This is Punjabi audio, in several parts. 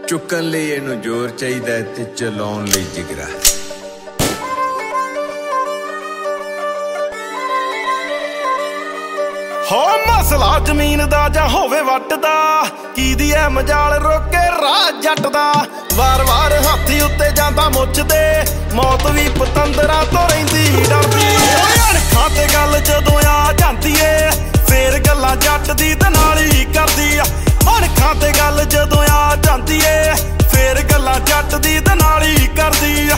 ਚੁੱਕਣ ਲਈ ਇਹਨੂੰ ਜ਼ੋਰ ਚਾਹੀਦਾ ਤੇ ਚਲਾਉਣ ਲਈ ਜਿਗਰਾ। ਹੋ ਮਸਲਾ ਜ਼ਮੀਨ ਦਾ ਜਾਂ ਹੋਵੇ ਵੱਟ ਦਾ, ਕੀ ਦੀ ਐ ਮਜਾਲ ਰੋਕੇ ਰਾਹ ਜੱਟ ਦਾ। ਵਾਰ-ਵਾਰ ਹਾਥੀ ਉੱਤੇ ਜਾਂਦਾ ਮੁੱਚਦੇ, ਮੌਤ ਵੀ ਪਤੰਦਰਾਂ ਤੋਂ ਰਹਿੰਦੀ ਡਰਦੀ। ਅਣਖਾਂ ਤੇ ਗੱਲ ਜਦੋਂ ਆ ਜਾਂਦੀ ਏ, ਫੇਰ ਗੱਲਾਂ ਜੱਟ ਦੀ ਦਨਾਲੀ ਕਰਦੀ ਆ। ਅਣਖਾਂ ਤੇ ਗੱਲ ਜਦੋਂ ਆ ਜਾਂਦੀ ਏ, ਫੇਰ ਗੱਲਾਂ ਜੱਟ ਦੀ ਦਨਾਲੀ ਕਰਦੀ ਆ।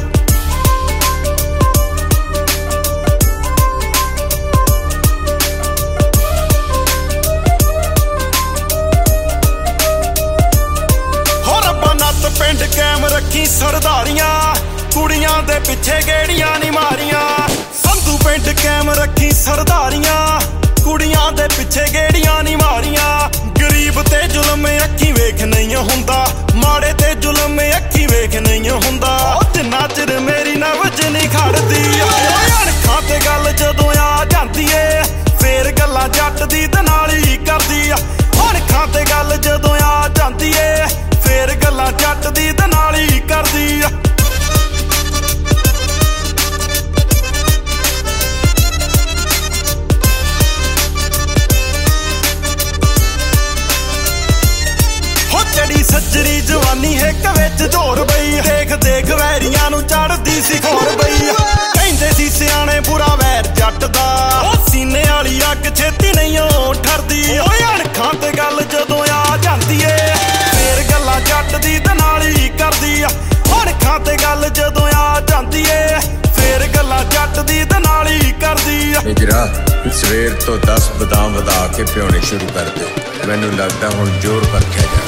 ਪਿੰਡ ਕੈਮ ਰੱਖੀ ਸਰਦਾਰੀਆਂ, ਕੁੜੀਆਂ ਦੇ ਪਿੱਛੇ ਗੇੜੀਆਂ ਨੀ ਮਾਰੀਆਂ। ਸੰਧੂ ਪਿੰਡ ਕੈਮ ਰੱਖੀ ਸਰਦਾਰੀਆਂ, ਕੁੜੀਆਂ ਦੇ ਪਿੱਛੇ ਗੇੜੀਆਂ ਨੀ ਮਾਰੀਆਂ। ਗਰੀਬ ਤੇ ਜ਼ੁਲਮ ਅੱਖੀ ਵੇਖ ਨਹੀਂ ਹੁੰਦਾ, ਮਾੜੇ ਤੇ ਜ਼ੁਲਮ ਅੱਖੀ ਵੇਖ ਨਹੀਂ ਹੁੰਦਾ। ਜਿੰਨਾ ਚਿਰ ਮੇਰੀ ਨਬਜ਼ ਨਹੀਂ ਖੜਦੀ, ਅਣਖਾਂ ਤੇ ਗੱਲ ਜਦੋਂ ਆ ਜਾਂਦੀ ਏ, ਫੇਰ ਗੱਲਾਂ ਜੱਟ ਦੀ ਦਨਾਲੀ ਕਰਦੀ ਆ। ਅਣਖਾਂ ਤੇ ਗੱਲ ਜਦੋਂ ਆ ਜਾਂਦੀ ਏ, ਫੇਰ ਗੱਲਾਂ ਜੱਟ ਦੀ ਦਨਾਲੀ ਕਰਦੀ ਆ। ਹੋ ਚੜੀ ਸੱਜਰੀ ਜਵਾਨੀ ਹਿੱਕ ਵਿੱਚ ਝੋਰ ਬਈ, ਦੇਖ ਦੇਖ ਵੈਰੀਆਂ ਨੂੰ ਚੜਦੀ ਸੀ ਖੋਰ ਬਈ। ਕਹਿੰਦੇ ਸੀ ਸਿਆਣੇ ਬੁਰਾ ਵੈਰ ਜੱਟ ਦਾ, ਉਹ ਸੀਨੇ ਵਾਲੀ ਅੱਗ ਛੇਤੀ ਨਹੀਂ ਉਹ ਠਰਦੀ। ਓਏ ਅਣਖਾਂ ਤੇ ਗੱਲ ਜਦੋਂ ਆ ਜਾਂਦੀ ਏ, ਫੇਰ ਗੱਲਾਂ ਜੱਟ ਦੀ ਦਨਾਲੀ ਕਰਦੀ ਆ। ਅਣਖਾਂ ਤੇ ਗੱਲ ਜਦੋਂ ਆ ਜਾਂਦੀ ਏ, ਫੇਰ ਗੱਲਾਂ ਜੱਟ ਦੀ ਦਨਾਲੀ ਕਰਦੀ ਆ। ਜਿਗਰਾ ਸਵੇਰ ਤੋਂ 10 ਬਦਾਮ ਵਧਾ ਕੇ ਪਿਉਣੇ ਸ਼ੁਰੂ ਕਰ ਦੇ, ਮੈਨੂੰ ਲੱਗਦਾ ਹੁਣ ਜ਼ੋਰ ਪਰਖਿਆ ਜਾਣਾ।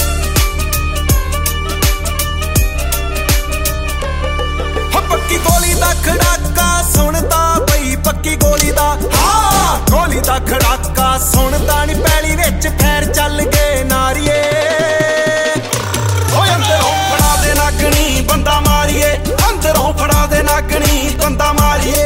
ਪੱਕੀ ਗੋਲੀ ਦਾ ਖੜਾਕਾ ਸੁਣਦਾ ਬਈ, ਪੱਕੀ ਗੋਲੀ ਦਾ, ਹਾਂ ਗੋਲੀ ਦਾ ਖੜਾਕਾ ਸੁਣਦਾ ਨੀ। ਪੈਲੀ ਵਿੱਚ ਫੈਰ ਚੱਲ ਗਏ ਨਾਰੀਏ, ਓਏ ਅੰਦਰੋਂ ਫੜਾ ਦੇ ਨਾਗਣੀ ਬੰਦਾ ਮਾਰੀਏ, ਅੰਦਰੋਂ ਫੜਾ ਦੇ ਨਾਗਣੀ ਬੰਦਾ ਮਾਰੀਏ।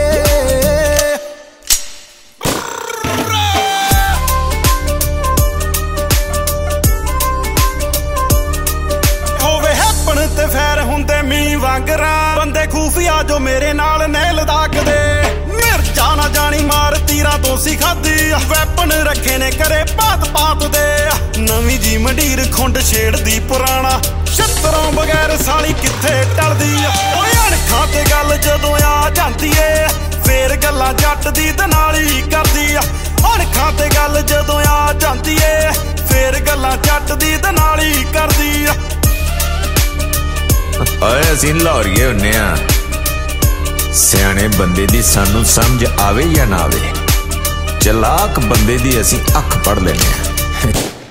ਹੋਵੇ ਹੈਪਣ ਤੇ ਫੈਰ ਹੁੰਦੇ ਮੀਂਹ ਵਾਂਗਰਾਂ, ਬੰਦੇ ਖੂਫੀਆ ਜੋ ਮੇਰੇ ਨਾਲ ਨੇ ਲਦਾਖ ਦੇ। ਮਿਰਚਾਂ ਨਾ ਜਾਣੀ ਮਾਰ ਤੀਰਾਂ ਤੋਂ ਸੀ ਖਾਦੀ, ਵੈਪਨ ਰੱਖੇ ਨੇ ਕਰੇ ਪਾਤ ਪਾਤ ਦੇ। ਨਵੀਂ ਜੀ ਮੰਡੀਰ ਖੁੰਡ ਛੇੜਦੀ ਪੁਰਾਣਾ, ਛੱਤਰੋਂ ਬਗੈਰ ਸਾਲੀ ਕਿੱਥੇ ਟਲਦੀ। ਓਏ ਅਣਖਾਂ ਤੇ ਗੱਲ ਜਦੋਂ ਆ ਜਾਂਦੀ ਏ, ਫੇਰ ਗੱਲਾਂ ਜੱਟ ਦੀ ਦਨਾਲੀ ਕਰਦੀ ਆ। ਅਣਖਾਂ ਤੇ ਗੱਲ ਜਦੋਂ ਆ ਜਾਂਦੀ ਏ, ਫੇਰ ਗੱਲਾਂ ਜੱਟ ਦੀ ਦਨਾਲੀ ਕਰਦੀ ਆ। ਓਏ ਅਸੀਂ ਲਾਹੌਰੀਏ ਹੁੰਨੇ ਆ, ਸਿਆਣੇ ਬੰਦੇ ਦੀ ਸਾਨੂੰ ਸਮਝ ਆਵੇ ਜਾਂ ਨਾ ਆਵੇ, ਚਲਾਕ ਬੰਦੇ ਦੀ ਅਸੀਂ ਅੱਖ ਪੜ ਲੈਂਦੇ ਆ।